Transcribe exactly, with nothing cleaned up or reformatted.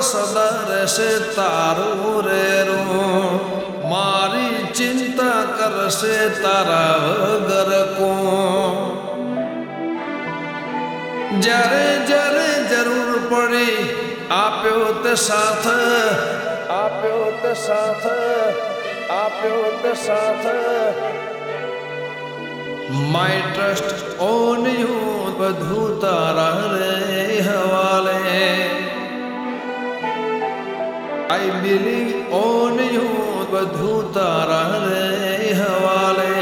સદા રહેશે તારું રેરું, મારી ચિંતા કરશે તારા વગર કોણ. જ્યારે જ્યારે જરૂર પડી આપ્યો તે સાથ, આપ્યો તે સાથ, આપ્યો તે સાથ. માય ટ્રસ્ટ ઓન યુ, બધું તારા રે હવાલે. આઈ બિલીવ ઓન યુ, બધું તારા રે હવાલે.